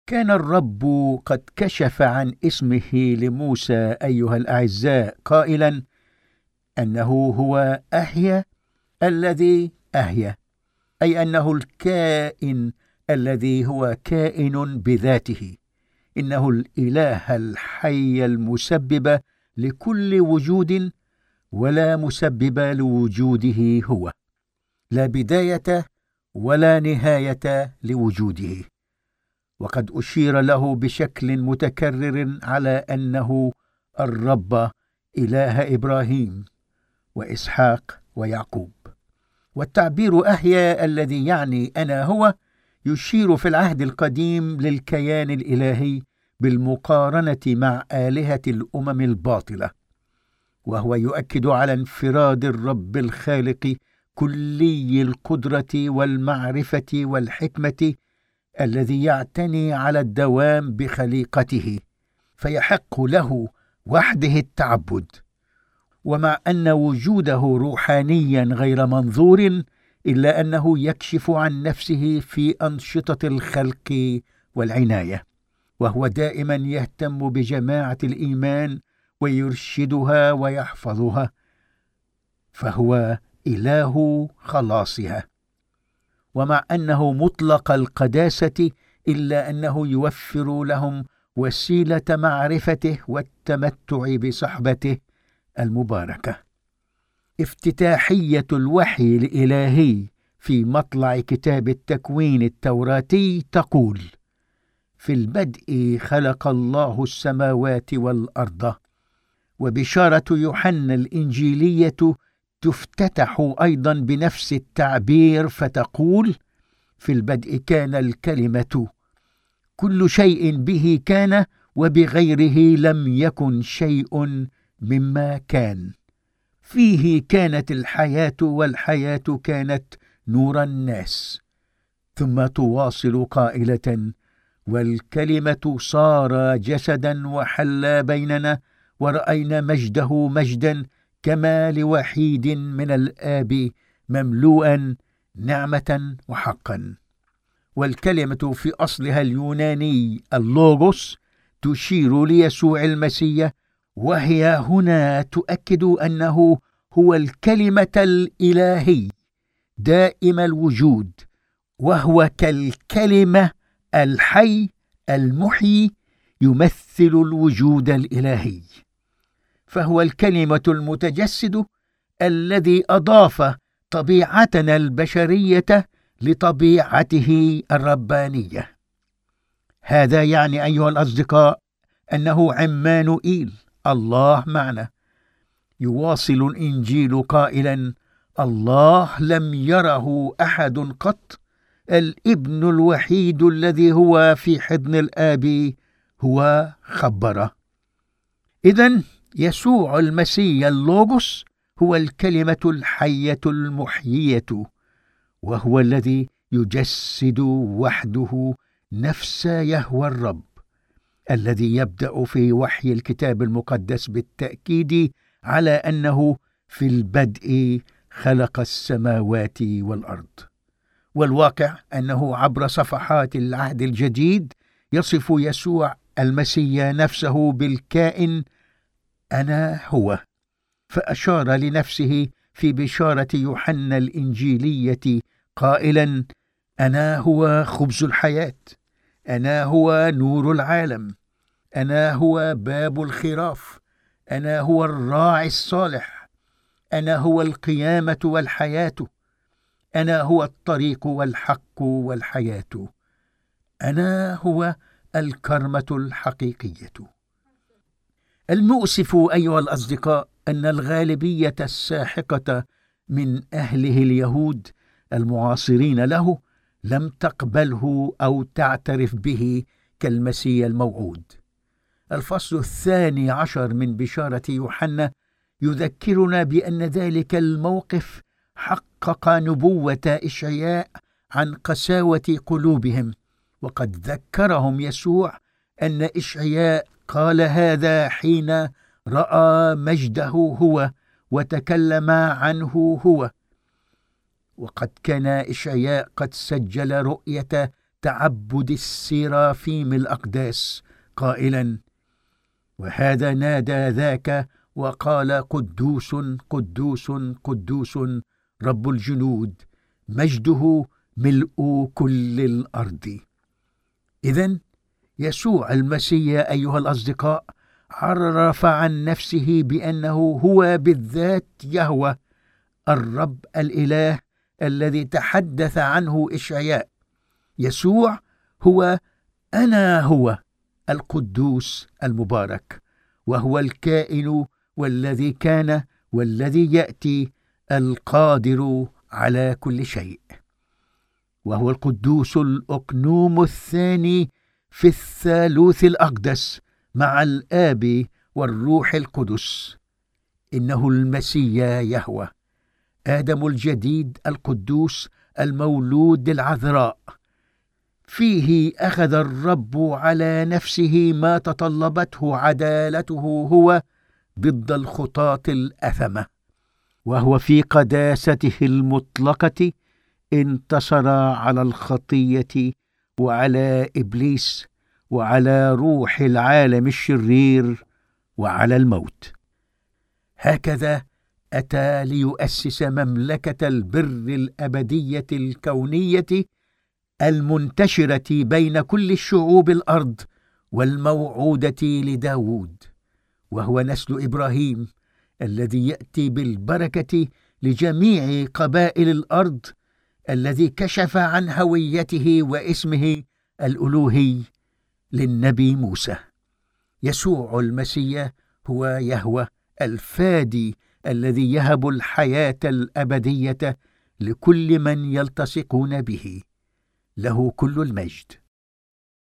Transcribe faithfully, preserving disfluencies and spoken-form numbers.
كان الرب قد كشف عن اسمه لموسى أيها الأعزاء قائلا أنه هو أحيا الذي أحيا، أي أنه الكائن الذي هو كائن بذاته، إنه الإله الحي المسبب لكل وجود ولا مسبب لوجوده هو، لا بداية ولا نهاية لوجوده. وقد أشير له بشكل متكرر على أنه الرب إله إبراهيم وإسحاق ويعقوب. والتعبير أحيا الذي يعني أنا هو يشير في العهد القديم للكيان الإلهي بالمقارنة مع آلهة الأمم الباطلة، وهو يؤكد على انفراد الرب الخالق كلي القدرة والمعرفة والحكمة الذي يعتني على الدوام بخليقته، فيحق له وحده التعبد. ومع أن وجوده روحانيا غير منظور، إلا أنه يكشف عن نفسه في أنشطة الخلق والعناية، وهو دائما يهتم بجماعة الإيمان ويرشدها ويحفظها، فهو إله خلاصها. ومع أنه مطلق القداسة، إلا أنه يوفر لهم وسيلة معرفته والتمتع بصحبته المباركة. افتتاحية الوحي الإلهي في مطلع كتاب التكوين التوراتي تقول: في البدء خلق الله السماوات والأرض. وبشارة يوحنا الإنجيلية تفتتح أيضا بنفس التعبير فتقول: في البدء كان الكلمة، كل شيء به كان، وبغيره لم يكن شيء مما كان، فيه كانت الحياة، والحياة كانت نور الناس. ثم تواصل قائلة: والكلمة صار جسدا وحل بيننا، ورأينا مجده مجدا كما لوحيد من الآب، مملوءا نعمة وحقا. والكلمة في أصلها اليوناني اللوغوس تشير ليسوع المسيح، وهي هنا تؤكد أنه هو الكلمة الإلهي دائم الوجود، وهو كالكلمة الحي المحيي يمثل الوجود الإلهي، فهو الكلمة المتجسد الذي أضاف طبيعتنا البشرية لطبيعته الربانية. هذا يعني أيها الأصدقاء أنه عمانوئيل، الله معنا. يواصل الإنجيل قائلا: الله لم يره أحد قط، الابن الوحيد الذي هو في حضن الآب هو خبره. إذن يسوع المسيح اللوغوس هو الكلمة الحية المحيية، وهو الذي يجسد وحده نفس يهوى الرب، الذي يبدأ في وحي الكتاب المقدس بالتأكيد على أنه في البدء خلق السماوات والأرض. والواقع أنه عبر صفحات العهد الجديد يصف يسوع المسيح نفسه بالكائن أنا هو، فأشار لنفسه في بشارة يوحنا الإنجيلية قائلا: أنا هو خبز الحياة، أنا هو نور العالم، أنا هو باب الخراف، أنا هو الراعي الصالح، أنا هو القيامة والحياة، أنا هو الطريق والحق والحياة، أنا هو الكرمة الحقيقية. المؤسف أيها الأصدقاء أن الغالبية الساحقة من أهله اليهود المعاصرين له لم تقبله أو تعترف به كالمسيح الموعود. الفصل الثاني عشر من بشارة يوحنا يذكرنا بأن ذلك الموقف حقق نبوة إشعياء عن قساوة قلوبهم، وقد ذكرهم يسوع أن إشعياء قال هذا حين رأى مجده هو وتكلم عنه هو. وقد كان إشعياء قد سجل رؤية تعبد السرافيم الأقداس قائلا: وهذا نادى ذاك وقال: قدوس قدوس قدوس رب الجنود، مجده ملء كل الأرض. إذن يسوع المسيح أيها الأصدقاء عرف عن نفسه بأنه هو بالذات يهوه، الرب الإله الذي تحدث عنه إشعياء. يسوع هو أنا هو القدوس المبارك، وهو الكائن والذي كان والذي يأتي، القادر على كل شيء. وهو القدوس الأقنوم الثاني في الثالوث الأقدس مع الآب والروح القدس. إنه المسيح يهوه، آدم الجديد القدوس المولود العذراء. فيه أخذ الرب على نفسه ما تطلبته عدالته هو ضد الخطاة الأثمة، وهو في قداسته المطلقة انتصر على الخطية وعلى إبليس وعلى روح العالم الشرير وعلى الموت. هكذا أتى ليؤسس مملكة البر الأبدية الكونية المنتشرة بين كل الشعوب الأرض، والموعودة لداود، وهو نسل إبراهيم الذي يأتي بالبركة لجميع قبائل الأرض، الذي كشف عن هويته واسمه الألوهي للنبي موسى. يسوع المسيح هو يهوه الفادي الذي يهب الحياة الأبدية لكل من يلتصقون به. له كل المجد.